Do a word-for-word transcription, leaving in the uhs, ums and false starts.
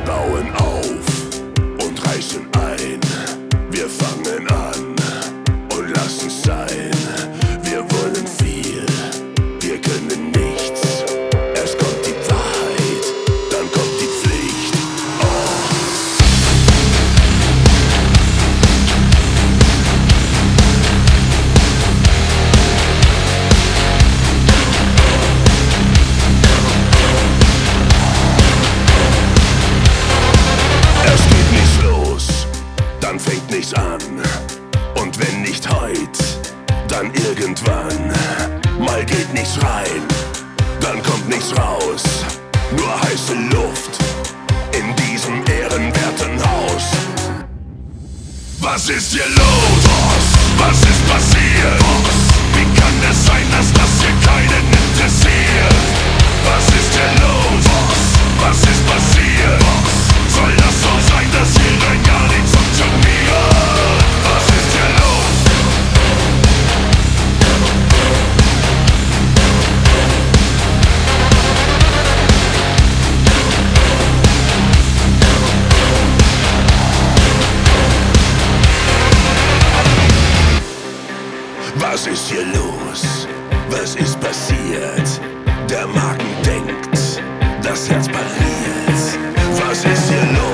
bauen auf und reißen ein. Wir fangen an und lassen's sein. Wir wollen viel, wir können nichts. Erst kommt die Wahrheit, dann kommt die Pflicht. Oh. Erst geht nichts los, dann fängt nichts an. Und wenn nicht heut, dann irgendwann. Mal geht nichts rein, dann kommt nichts raus. Nur heiße Luft in diesem ehrenwerten Haus. Was ist hier los? Was, was ist passiert? Was? Wie kann es sein, dass das hier keinen interessiert? Was ist hier los? Was, was ist passiert? Was? Soll das so sein, dass hier rein gar nichts funktioniert? Was ist hier los? Was ist hier los? Was ist passiert? Der Magen denkt, das Herz pariert. Was ist hier los?